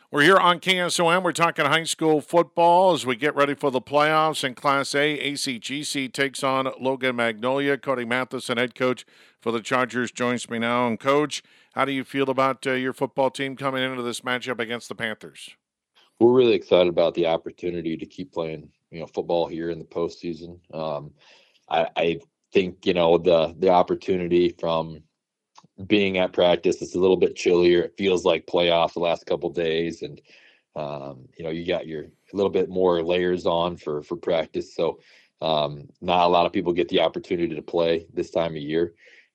We're here on KSOM. We're talking high school football as we get ready for the playoffs in Class A. ACGC takes on Logan Magnolia. Cody Matheson, head coach for the Chargers, joins me now. And, Coach, how do you feel about your football team coming into this matchup against the Panthers? We're really excited about the opportunity to keep playing, football here in the postseason. I think the opportunity from being at practice. It's a little bit chillier. It feels like playoffs the last couple of days, and you got your a little bit more layers on for practice. So not a lot of people get the opportunity to play this time of year.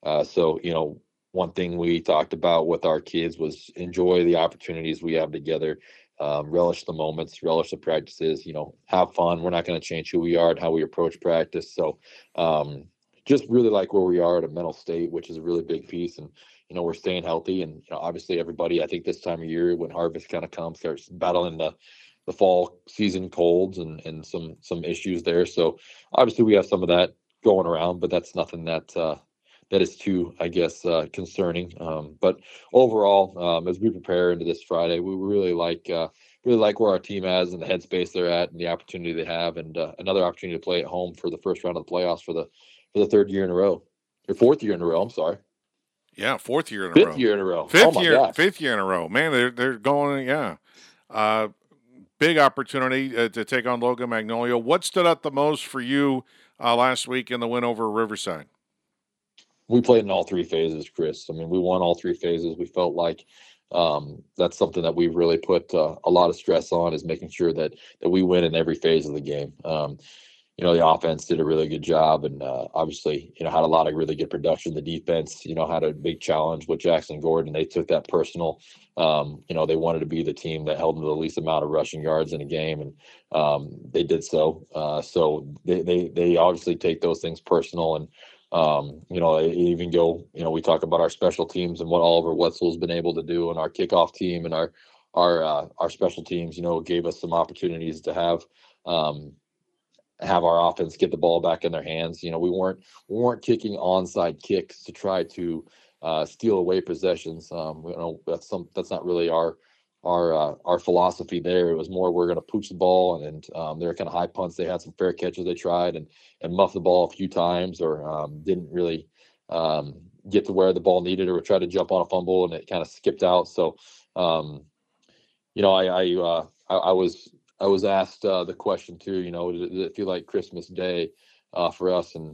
So one thing we talked about with our kids was enjoy the opportunities we have together. Relish the moments, relish the practices, have fun. We're not going to change who we are and how we approach practice. So just really like where we are at a mental state, which is a really big piece. And, we're staying healthy. And, obviously everybody, I think this time of year when harvest kind of comes, starts battling the fall season colds and some issues there. So obviously we have some of that going around, but that's nothing that is too, I guess, concerning. But overall, as we prepare into this Friday, we really like where our team is and the headspace they're at and the opportunity they have, and another opportunity to play at home for the first round of the playoffs for the third year in a row, or fourth year in a row. I'm sorry, Yeah, fourth year in a fifth row. year in a row. Oh Fifth my year, gosh. fifth year in a row. Man, they're going. Yeah, uh, big opportunity to take on Logan Magnolia. What stood out the most for you last week in the win over Riverside? We played in all three phases, Chris. I mean, we won all three phases. We felt like that's something that we've really put a lot of stress on, is making sure that we win in every phase of the game. The offense did a really good job, and obviously, had a lot of really good production. The defense, had a big challenge with Jackson Gordon. They took that personal. They wanted to be the team that held them to the least amount of rushing yards in a game, and they did so. So they obviously take those things personal, and even go. We talk about our special teams and what Oliver Wetzel's been able to do, and our kickoff team and our special teams. Gave us some opportunities to have our offense get the ball back in their hands. We weren't kicking onside kicks to try to steal away possessions. That's not really our philosophy there. It was more we're going to pooch the ball, and they're kind of high punts. They had some fair catches they tried and muffed the ball a few times, or didn't really get to where the ball needed, or try to jump on a fumble and it kind of skipped out. So um, I was asked the question too. Did it feel like Christmas Day for us? And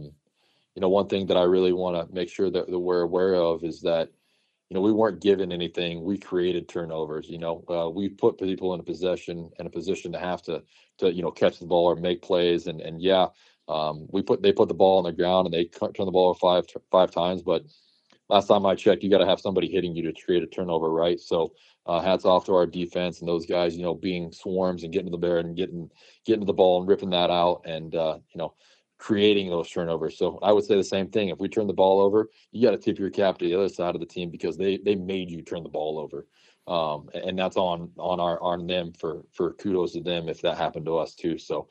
one thing that I really want to make sure that we're aware of is that we weren't given anything. We created turnovers. We put people in a position to have to catch the ball or make plays. And yeah, they put the ball on the ground and they turn the ball five times, but last time I checked, you got to have somebody hitting you to create a turnover, right? So, hats off to our defense and those guys, being swarms and getting to the bear and getting to the ball and ripping that out, and creating those turnovers. So I would say the same thing. If we turn the ball over, you got to tip your cap to the other side of the team, because they made you turn the ball over. And that's on them, for kudos to them if that happened to us too. So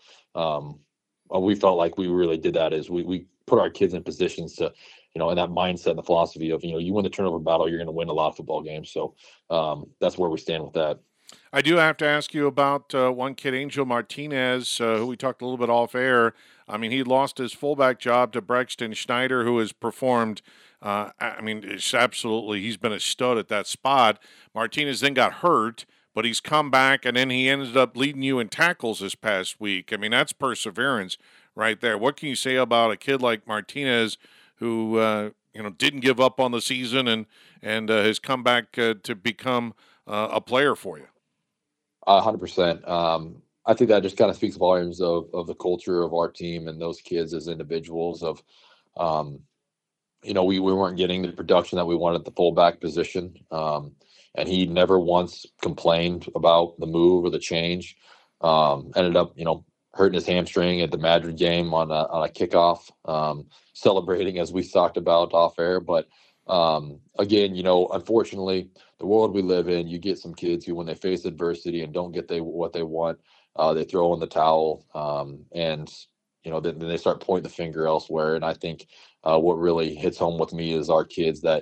we felt like we really did that, is we put our kids in positions to, and that mindset and the philosophy of, you win the turnover battle, you're going to win a lot of football games. So that's where we stand with that. I do have to ask you about one kid, Angel Martinez, who we talked a little bit off air. I mean, he lost his fullback job to Braxton Schneider, who has performed. It's absolutely, he's been a stud at that spot. Martinez then got hurt, but he's come back, and then he ended up leading you in tackles this past week. I mean, that's perseverance right there. What can you say about a kid like Martinez, who didn't give up on the season and has come back to become a player for you? 100%. I think that just kind of speaks volumes of the culture of our team and those kids as individuals. Um, we weren't getting the production that we wanted at the fullback position. And he never once complained about the move or the change. Ended up, hurting his hamstring at the Madrid game on a kickoff, celebrating as we talked about off air. But again, unfortunately, the world we live in, you get some kids who, when they face adversity and don't get what they want, they throw in the towel, and then they start pointing the finger elsewhere. And I think what really hits home with me is our kids that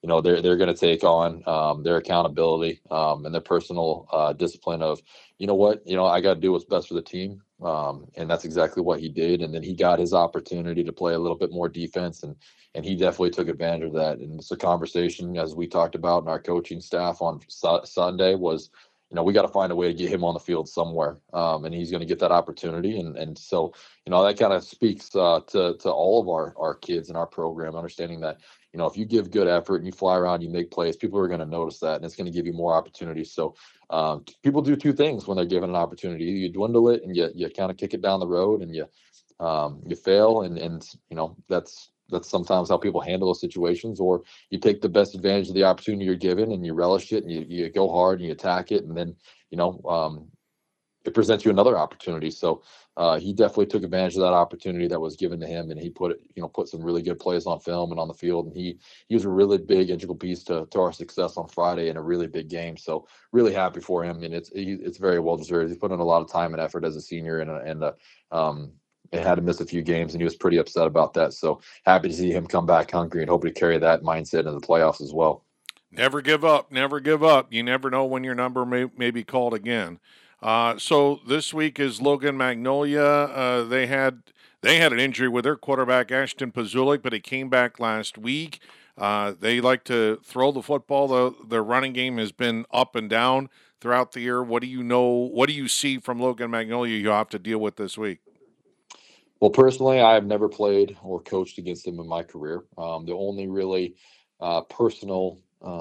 they're going to take on their accountability and their personal discipline of, I got to do what's best for the team. And that's exactly what he did. And then he got his opportunity to play a little bit more defense, and he definitely took advantage of that. And it's a conversation, as we talked about in our coaching staff on Sunday, was, we got to find a way to get him on the field somewhere. And he's going to get that opportunity. And so, that kind of speaks to all of our kids in our program, understanding that, if you give good effort and you fly around, you make plays, people are going to notice that, and it's going to give you more opportunities. So people do two things when they're given an opportunity. You dwindle it and you kind of kick it down the road, and you fail. And that's sometimes how people handle those situations. Or you take the best advantage of the opportunity you're given and you relish it, and you go hard and you attack it. And then, it presents you another opportunity. So he definitely took advantage of that opportunity that was given to him, and he put some really good plays on film and on the field. And he was a really big integral piece to our success on Friday in a really big game. So really happy for him, and it's very well deserved. He's put in a lot of time and effort as a senior, and had to miss a few games, and he was pretty upset about that. So happy to see him come back hungry, and hoping to carry that mindset into the playoffs as well. Never give up. Never give up. You never know when your number may be called again. So this week is Logan Magnolia. They had an injury with their quarterback Ashton Pazulik, but he came back last week. They like to throw the football, though their running game has been up and down throughout the year. What do you know? What do you see from Logan Magnolia you have to deal with this week? Well, personally, I have never played or coached against him in my career. The only really personal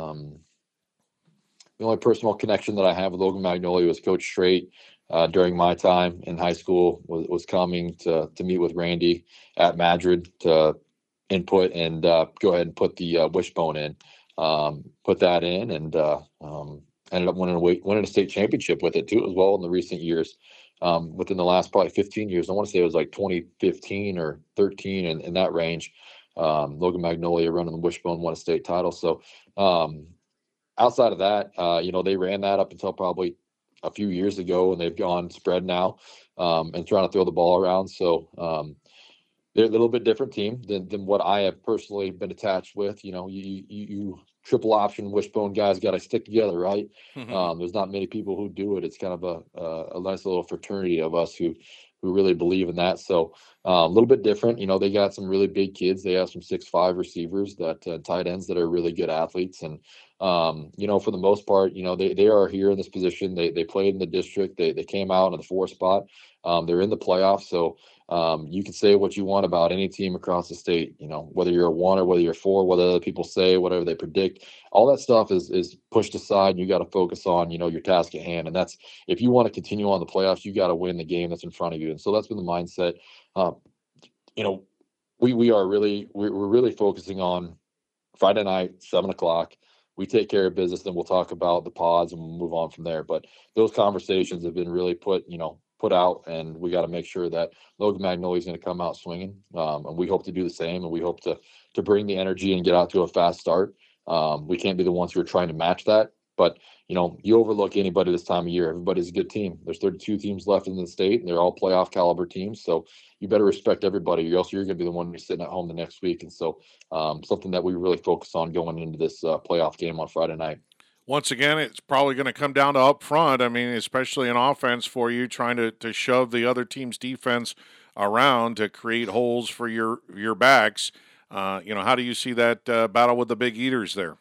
the only personal connection that I have with Logan Magnolia was Coach Strait during my time in high school was coming to meet with Randy at Madrid to input and go ahead and put the wishbone in, put that in, and ended up winning a state championship with it too as well in the recent years. Within the last probably 15 years, I want to say it was like 2015 or 13 in that range. Logan Magnolia running the wishbone won a state title. So outside of that, they ran that up until probably a few years ago, and they've gone spread now and trying to throw the ball around. So they're a little bit different team than what I have personally been attached with. You triple option wishbone guys got to stick together, right? There's not many people who do it. It's kind of a nice little fraternity of us who really believe in that. So a little bit different. They got some really big kids. They have some 6'5" receivers, that tight ends that are really good athletes. And for the most part, they are here in this position. They played in the district. They came out in the 4th spot. They're in the playoffs. So you can say what you want about any team across the state, whether you're a 1 or whether you're 4, whether other people say, whatever they predict, all that stuff is pushed aside. You got to focus on, your task at hand. And that's, if you want to continue on the playoffs, you got to win the game that's in front of you. And so that's been the mindset. We're really focusing on Friday night, 7:00. We take care of business, then we'll talk about the pods and we'll move on from there. But those conversations have been really put out, and we got to make sure that Logan Magnolia is going to come out swinging. And we hope to do the same, and we hope to bring the energy and get out to a fast start. We can't be the ones who are trying to match that, but you overlook anybody this time of year. Everybody's a good team. There's 32 teams left in the state, and they're all playoff caliber teams. So you better respect everybody, or else you're going to be the one who's sitting at home the next week. And so something that we really focus on going into this playoff game on Friday night. Once again, it's probably going to come down to up front. I mean, especially in offense for you, trying to shove the other team's defense around to create holes for your backs. How do you see that battle with the big eaters there?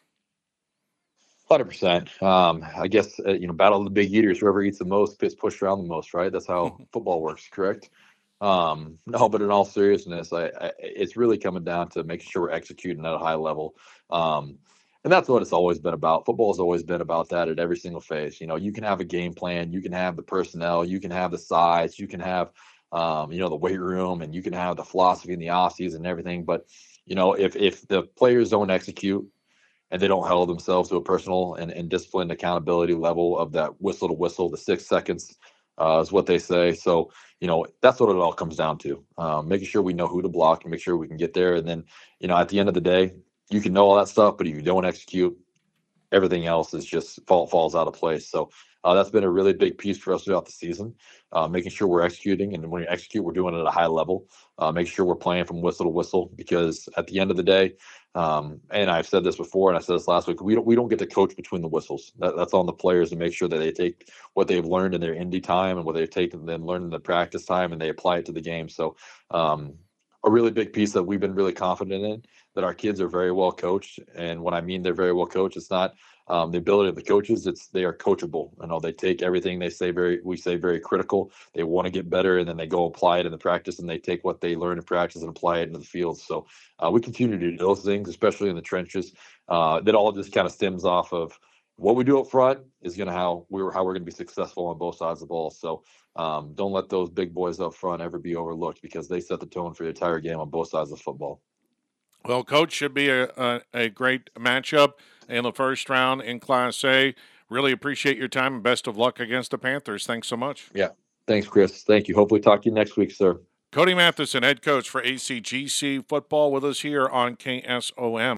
100%. I guess, battle of the big eaters, whoever eats the most gets pushed around the most, right? That's how football works, correct? No, but in all seriousness, it's really coming down to making sure we're executing at a high level. And that's what it's always been about. Football has always been about that at every single phase. You can have a game plan, you can have the personnel, you can have the size, you can have, the weight room, and you can have the philosophy and the offseason and everything. But, if the players don't execute and they don't hold themselves to a personal and disciplined accountability level of that whistle to whistle, the 6 seconds is what they say. So, that's what it all comes down to. Making sure we know who to block and make sure we can get there. And then, at the end of the day, you can know all that stuff, but if you don't execute, everything else is just falls out of place. So that's been a really big piece for us throughout the season, making sure we're executing. And when we execute, we're doing it at a high level, make sure we're playing from whistle to whistle, because at the end of the day, And I've said this before, and I said this last week. We don't get to coach between the whistles. That's on the players to make sure that they take what they've learned in their indie time and what they've taken then learned in the practice time, and they apply it to the game. So, a really big piece that we've been really confident in, that our kids are very well coached. And when I mean they're very well coached, it's not the ability of the coaches. It's they are coachable. They take everything we say very critical. They want to get better, and then they go apply it in the practice, and they take what they learn in practice and apply it into the field. So we continue to do those things, especially in the trenches. That all just kind of stems off of what we do up front is going to how we're going to be successful on both sides of the ball. So don't let those big boys up front ever be overlooked, because they set the tone for the entire game on both sides of football. Well, Coach, should be a great matchup in the first round in Class A. Really appreciate your time and best of luck against the Panthers. Thanks so much. Yeah. Thanks, Chris. Thank you. Hopefully talk to you next week, sir. Cody Matheson, head coach for ACGC football, with us here on KSOM.